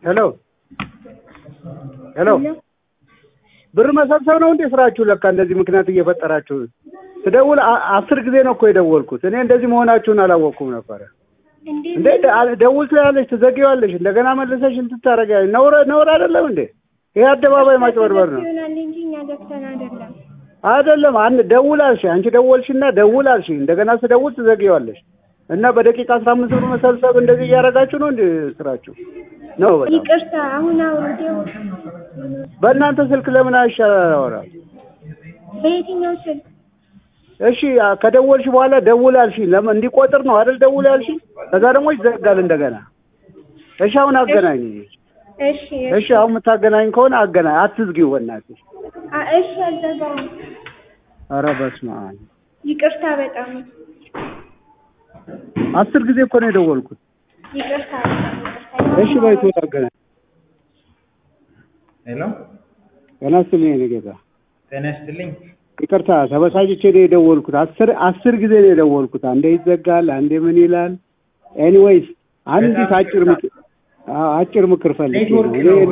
ሄሎ ሄሎ ብር መሰብሰብ ነው እንዴ ስራችሁ? ለካ እንደዚህ ምክንያት እየፈጠራችሁ ትደውል 10 ጊዜ ነው እኮ የደወልኩት። እኔ እንደዚህ መሆናችሁን አላወቅኩም ነበር። እንዴ ደውል ትያለሽ ትዘጊዋለሽ እንደገና መልሰሽ እንድታረጋይ ነውር አይደለም እንዴ? ይሄ አደባባይ ማጭበርበር ነው። አይደለም ደውላልሽ አንቺ ደወልሽና ደውላልሽ እንደገና ስደውል ትዘጊዋለሽ እና በደቂቃ 15 ብር መሰብሰብ እንደዚህ እያደረጋችሁ ነው እንዴ ስራችሁ? ነው በጣም ይቅርታ። አሁን አውርዴው በእናንተ ስልክ ለምን አይሻላል? በየትኛው ስልክ? እሺ ከደወልሽ በኋላ ደውላልሽ ለምን እንዲቆጥር ነው አይደል? ደውላልሽ ከዛ ደግሞ ይዘጋል እንደገና። እሺ አሁን አገናኝ። እሺ አሁን የምታገናኝ ከሆነ አገናኝ፣ አትዝጊው በእናትሽ። እሺ አልዘጋውም። ኧረ በስመ አብ ይቅርታ በጣም 10 ጊዜ እኮ ነው የደወልኩት። ይቅርታ። እሺ ባይቶ አገናኝ። ሄሎ ጤና ይስጥልኝ የኔ ጌታ። ጤና ይስጥልኝ። ይቅርታ ተበሳጭቼ ነው የደወልኩት። 10 ጊዜ ነው የደወልኩት። አንዴ ይዘጋል፣ አንዴ ምን ይላል። ኤኒዌይስ አንዲት አጭር ምክር ፈልጌ ነው።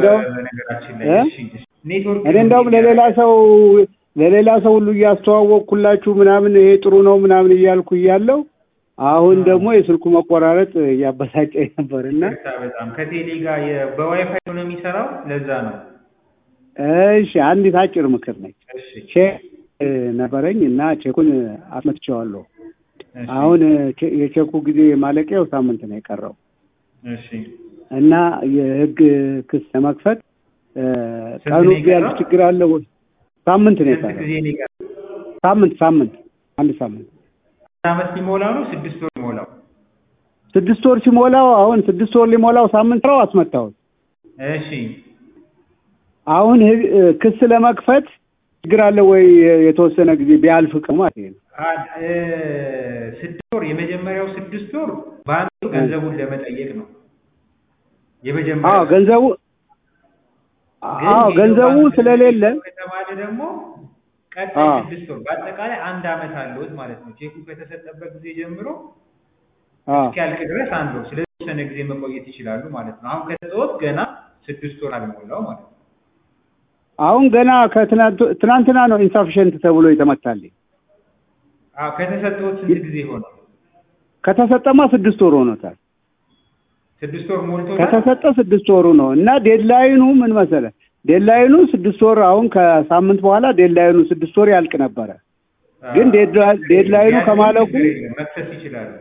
እኔ እንደውም ለሌላ ሰው ሁሉ እያስተዋወቅኩላችሁ ምናምን ይሄ ጥሩ ነው ምናምን እያልኩ እያለሁ አሁን ደግሞ የስልኩ መቆራረጥ እያበሳጨኝ ነበርና በጣም ከቴሌ ጋር በዋይፋይ ነው የሚሰራው፣ ለዛ ነው። እሺ አንዲት አጭር ምክር ነች። ቼክ ነበረኝ እና ቼኩን አስመትቼዋለሁ። አሁን የቼኩ ጊዜ ማለቂያው ሳምንት ነው የቀረው። እሺ እና የህግ ክስ ለመክፈት ቀኑ ቢያልፍ ችግር አለ ወይ? ሳምንት ነው የቀረው። ሳምንት አንድ ሳምንት አመት ሲሞላው ነው 6 ወር ሲሞላው 6 ወር ሲሞላው አሁን 6 ወር ሊሞላው ሳምንት ነው አስመታሁት። እሺ አሁን ክስ ለመክፈት ችግር አለ ወይ? የተወሰነ ጊዜ ቢያልፍ ማለት ነው። 6 ወር የመጀመሪያው 6 ወር ባንኩ ገንዘቡን ለመጠየቅ ነው የመጀመሪያው። ገንዘቡ ስለሌለ ከተባለ ደግሞ ቀጣይ 6 ወር በአጠቃላይ 1 አመት አለውት ማለት ነው። ቼኩ ከተሰጠበት ጊዜ ጀምሮ እስኪያልቅ ድረስ 1 ወር። ስለዚህ የተወሰነ ጊዜ መቆየት ይችላሉ ማለት ነው። አሁን ከተሰጠው ገና 6 ወር አልሞላው ማለት ነው። አሁን ገና ትናንትና ነው ኢንሳፊሽንት ተብሎ የተመታልኝ። ከተሰጠው ስንት ጊዜ ሆነ? ከተሰጠማ 6 ወር ሆኖታል። 6 ወር ሞልቶ ከተሰጠ 6 ወሩ ነው እና ዴድላይኑ ምን መሰለህ? ዴድላይኑ 6 ወር አሁን ከሳምንት በኋላ ዴድላይኑ 6 ወር ያልቅ ነበረ። ግን ዴድላይኑ ከማለቁ መክሰስ ይችላል።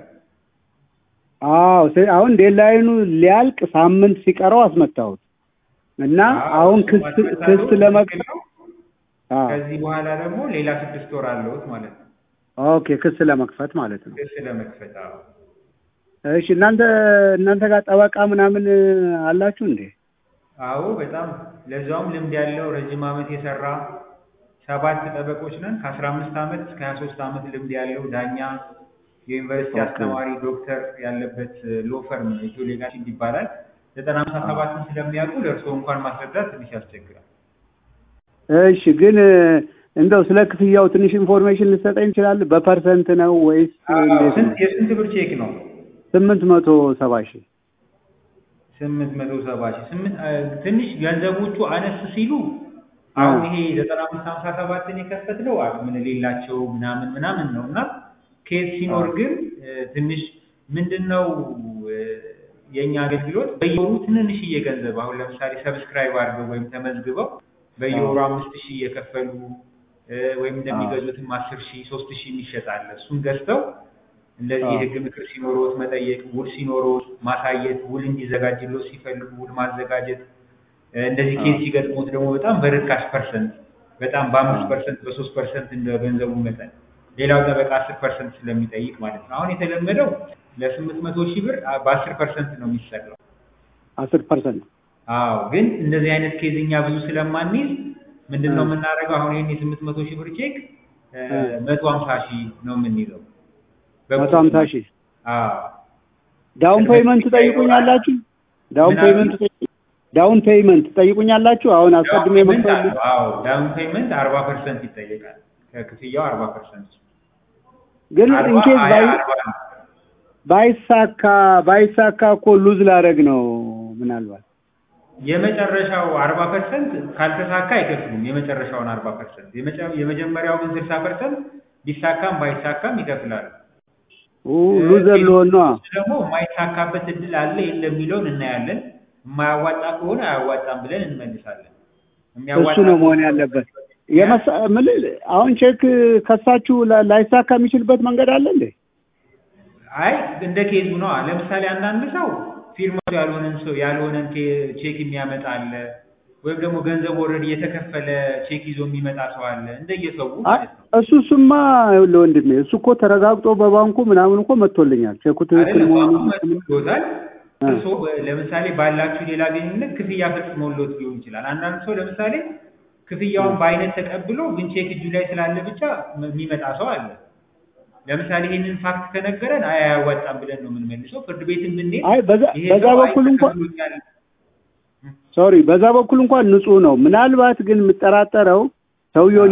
አሁን ዴድላይኑ ሊያልቅ ሳምንት ሲቀረው አስመታሁት እና አሁን ክስ ለመክፈት ከዚህ በኋላ ደግሞ ሌላ 6 ወር አለውት ማለት ነው። ኦኬ ክስ ለመክፈት ማለት ነው። ክስ ለመክፈት እሺ እናንተ ጋር ጠበቃ ምናምን አላችሁ እንዴ? አዎ በጣም ለዛውም ልምድ ያለው ረጅም አመት የሰራ 7 ጠበቆች ነን። ከ15 አመት እስከ 23 አመት ልምድ ያለው ዳኛ፣ የዩኒቨርሲቲ አስተማሪ፣ ዶክተር ያለበት ሎ ፈርም ነው። ኢትዮ ሌጋሲ ይባላል። 97ን ስለሚያውቁ ለእርስዎ እንኳን ማስረዳት ትንሽ ያስቸግራል። እሺ ግን እንደው ስለ ክፍያው ትንሽ ኢንፎርሜሽን ልትሰጠኝ ይችላል? በፐርሰንት ነው ወይስ የስንት ብር ቼክ ነው? 870,000 ትንሽ ገንዘቦቹ አነስ ሲሉ አሁን ይሄ 9557ን የከፈትነው ምን ሌላቸው ምናምን ነውና ኬስ ሲኖር ግን ትንሽ ምንድነው የኛ አገልግሎት በየወሩ ትንንሽዬ ገንዘብ አሁን ለምሳሌ ሰብስክራይብ አድርገው ወይም ተመዝግበው በየወሩ 5000 እየከፈሉ ወይም እንደሚገዙትም 10000 3000 ይሸጣል። እሱን ገዝተው እንደዚህ የህግ ምክር ሲኖሮት መጠየቅ፣ ውል ሲኖሮት ማሳየት፣ ውል እንዲዘጋጅልዎት ሲፈልጉ ውል ማዘጋጀት፣ እንደዚህ ኬስ ሲገጥሞት ደግሞ በጣም በርካሽ ፐርሰንት በጣም በ5% በ3% እንደ ገንዘቡ መጠን ሌላው ጠበቃ 10% ስለሚጠይቅ ማለት ነው። አሁን የተለመደው ለ800,000 ብር በ10% ነው የሚሰራው። 10%? አዎ ግን እንደዚህ አይነት ኬዝኛ ብዙ ስለማንይዝ ምንድነው የምናደርገው? አሁን ይሄን የ800,000 ብር ቼክ 150,000 ነው የምንይዘው። 150,000? ዳውን ፔይመንት ትጠይቁኛላችሁ? ዳውን ፔይመንት ትጠይቁኛላችሁ? አሁን አስቀድሜ መክፈል? አዎ ዳውን ፔይመንት 40% ይጠየቃል። ከክፍያው 40%። ግን ኢንኬዝ ባይሳካ እኮ ሉዝ ላደርግ ነው ምናልባት የመጨረሻው 40% ካልተሳካ አይከፍሉም። የመጨረሻውን 40% የመጀመሪያው ግን 60% ቢሳካም ባይሳካም ይከፍላሉ። ሉዘር ለሆነ ደግሞ የማይሳካበት እድል አለ የለም የሚለውን እናያለን። የማያዋጣ ከሆነ አያዋጣም ብለን እንመልሳለን። እሱ ነው መሆን ያለበት። አሁን ቼክ ከሳችሁ ላይሳካ የሚችልበት መንገድ አለ እንዴ? አይ እንደ ኬዙ ነው። ለምሳሌ አንዳንድ ሰው ፊርማው ያልሆነን ቼክ የሚያመጣ አለ፣ ወይም ደግሞ ገንዘብ ኦልሬዲ የተከፈለ ቼክ ይዞ የሚመጣ ሰው አለ። እንደየሰው ማለት ነው። እሱማ ለወንድሜ እሱ እኮ ተረጋግጦ በባንኩ ምናምን እኮ መጥቶልኛል። ቼኩ ትክክል መሆኑን ይወጣል። እሱ ለምሳሌ ባላችሁ ሌላ ግንኙነት ክፍያ ፈጽሞልዎት ሊሆን ይችላል። አንዳንድ ሰው ለምሳሌ ክፍያውን በአይነት ተቀብሎ ግን ቼክ እጁ ላይ ስላለ ብቻ የሚመጣ ሰው አለ። ለምሳሌ ይሄንን ፋክት ከነገረን አያዋጣም ብለን ነው የምንመልሰው። ፍርድ ቤትም ብንሄድ በዛ በኩል እንኳን ንጹህ ነው። ምናልባት ግን የምጠራጠረው ሰውየውን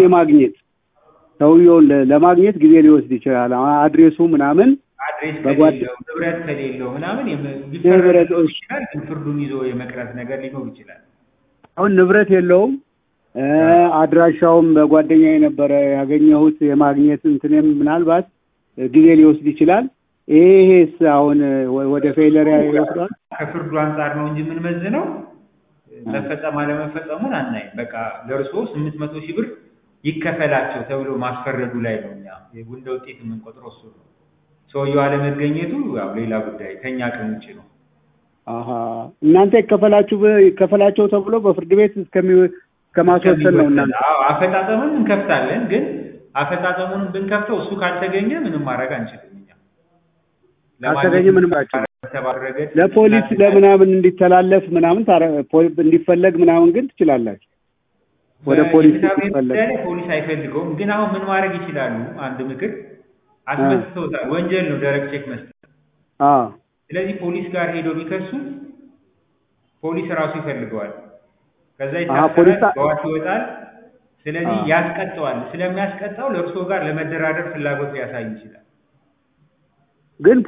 ለማግኘት ጊዜ ሊወስድ ይችላል። አድሬሱ ምናምን አድሬስ ከሌለው ንብረት ከሌለው ምናምን ሊፈረድ ይችላል። ግን ፍርዱን ይዞ የመቅረት ነገር ሊኖር ይችላል። አሁን ንብረት የለውም። አድራሻውም በጓደኛዬ የነበረ ያገኘሁት የማግኘት እንትንም ምናልባት ጊዜ ሊወስድ ይችላል። ይሄስ አሁን ወደ ፌለር ይወስዳል። ከፍርዱ አንፃር ነው እንጂ የምንመዝነው መፈጸም አለመፈጸሙን አናይም። በቃ ለርሶ 800,000 ብር ይከፈላቸው ተብሎ ማስፈረዱ ላይ ነው እኛ የጉንደ ውጤት የምንቆጥረው እሱ ነው። ሰውየው አለመገኘቱ ያው ሌላ ጉዳይ ከኛ አቅም ውጪ ነው። እናንተ ይከፈላቸው ተብሎ በፍርድ ቤት እስከማስወሰን ነው እናንተ። አፈጣጠሙን እንከፍታለን። ግን አፈጣጠሙን ብንከፍተው እሱ ካልተገኘ ምንም ማድረግ አንችልም። እኛ ካልተገኘ ምንም አያችልም። ለፖሊስ ለምናምን እንዲተላለፍ ምናምን እንዲፈለግ ምናምን ግን ትችላላችሁ። ወደ ፖሊስ ይፈለግ ፖሊስ አይፈልገውም። ግን አሁን ምን ማድረግ ይችላሉ? አንድ ምክር አስመስቶታል። ወንጀል ነው ደረቅ ቼክ መስጠት። ስለዚህ ፖሊስ ጋር ሄዶ ቢከሱ ፖሊስ ራሱ ይፈልገዋል። ከዛ ይታሰራል፣ በዋስ ይወጣል። ስለዚህ ያስቀጣዋል። ስለሚያስቀጣው ለእርሶ ጋር ለመደራደር ፍላጎት ሊያሳይ ይችላል። ግን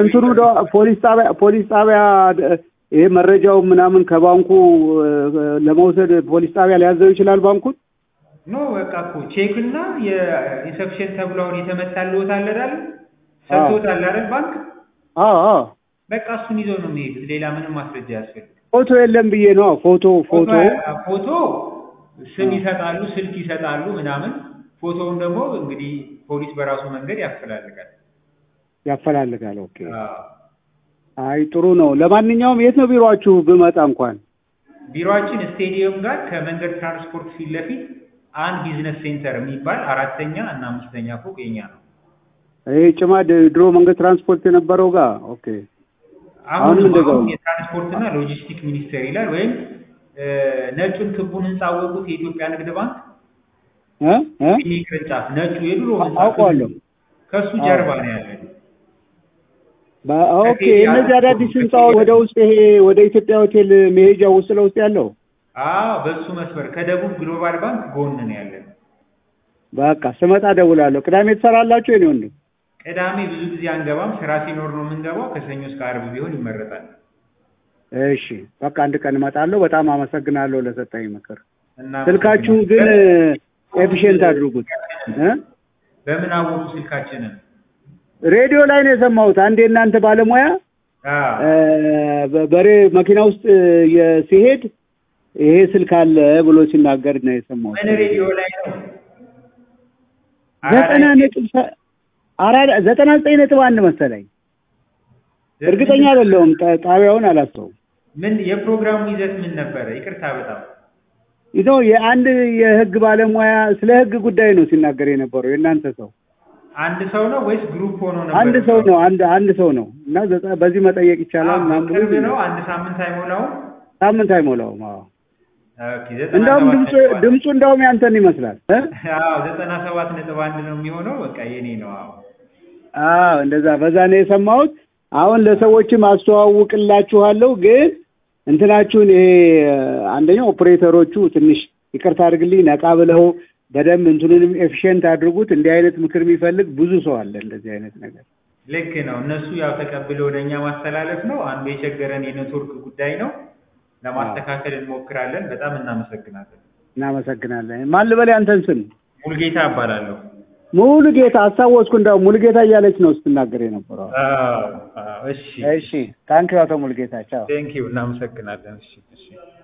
ፖሊስ ጣቢያ ይሄ መረጃው ምናምን ከባንኩ ለመውሰድ ፖሊስ ጣቢያ ሊያዘው ይችላል ባንኩን። በቃ እኮ ቼክና የኢንሰፕሽን ተብሎውን የተመታልዎት አለ አይደል? ሰጥቶታል አይደል ባንክ? በቃ እሱን ይዘው ነው የሚሄዱት። ሌላ ምንም ማስረጃ ያስፈልግ። ፎቶ የለም ብዬ ነው። ፎቶ ስም ይሰጣሉ፣ ስልክ ይሰጣሉ ምናምን። ፎቶውን ደግሞ እንግዲህ ፖሊስ በራሱ መንገድ ያፈላልጋል። ኦኬ። አይ ጥሩ ነው። ለማንኛውም የት ነው ቢሮአችሁ ብመጣ እንኳን? ቢሮአችን ስቴዲየም ጋር ከመንገድ ትራንስፖርት ፊት ለፊት አንድ ቢዝነስ ሴንተር የሚባል 4ኛ እና 5ኛ ፎቅ የኛ ነው። ይሄ ጭማድ ድሮ መንገድ ትራንስፖርት የነበረው ጋር። ኦኬ። አሁን እንደዛው የትራንስፖርትና ሎጂስቲክ ሚኒስቴር ይላል። ወይም ነጩን ክቡን ህንጻ አወቁት የኢትዮጵያ ንግድ ባንክ ቅርንጫፍ ነጩ የድሮ ህንጻ አውቀዋለሁ። ከሱ ጀርባ ነው ያለው። ኦኬ። እነዚህ አዳዲስ ህንጻዎች ወደ ውስጥ ይሄ ወደ ኢትዮጵያ ሆቴል መሄጃ ውስጥ ለውስጥ ያለው በሱ መስመር ከደቡብ ግሎባል ባንክ ጎን ነው ያለው። በቃ ስመጣ ደውላለሁ። ቅዳሜ ትሰራላችሁ? የኔ ወንድም ቅዳሜ ብዙ ጊዜ አንገባም። ስራ ሲኖር ነው የምንገባው። ከሰኞ እስከ ዓርብ ቢሆን ይመረጣል። እሺ በቃ አንድ ቀን እመጣለሁ። በጣም አመሰግናለሁ ለሰጣኝ ምክር። ስልካችሁ ግን ኤፊሽንት አድርጉት። በምን አወቁ ስልካችንን? ሬዲዮ ላይ ነው የሰማሁት። አንዴ እናንተ ባለሙያ በሬ መኪና ውስጥ ሲሄድ ይሄ ስልክ አለ ብሎ ሲናገር ነው የሰማሁት። ምን ሬዲዮ ላይ ነው? 99.1 መሰለኝ። እርግጠኛ አይደለሁም። ጣቢያውን አላስተውም። ምን የፕሮግራሙ ይዘት ምን ነበረ? ይቅርታ በጣም የአንድ የህግ ባለሙያ ስለ ህግ ጉዳይ ነው ሲናገር የነበረው። የእናንተ ሰው አንድ ሰው ነው ወይስ ግሩፕ ሆኖ ነበር? አንድ ሰው ነው እና በዚህ መጠየቅ ይቻላል ምናምን ብሎ ነው። አንድ ሳምንት አይሞላውም። እንደውም ድምፁ እንደውም ያንተን ይመስላል። 97.1 ነው የሚሆነው። በቃ የኔ ነው። እንደዛ በዛ ነው የሰማሁት። አሁን ለሰዎችም አስተዋውቅላችኋለሁ። ግን እንትናችሁን ይሄ አንደኛው ኦፕሬተሮቹ ትንሽ ይቅርታ አድርግልኝ ነቃ ብለው በደንብ እንትኑንም ኤፊሽንት አድርጉት። እንዲህ አይነት ምክር የሚፈልግ ብዙ ሰው አለ እንደዚህ አይነት ነገር። ልክ ነው። እነሱ ያው ተቀብለው ወደኛ ማስተላለፍ ነው። አንዱ የቸገረን የኔትወርክ ጉዳይ ነው። ለማስተካከል እንሞክራለን። በጣም እናመሰግናለን። እናመሰግናለን። ማን ልበል ያንተን ስም? ሙሉጌታ እባላለሁ። ሙሉጌታ አስታወስኩ። እንደው ሙሉጌታ እያለች ነው ስትናገር የነበረው። እሺ እሺ ታንኪዩ አቶ ሙሉጌታ ቻው። ቴንክ ዩ እናመሰግናለን። እሺ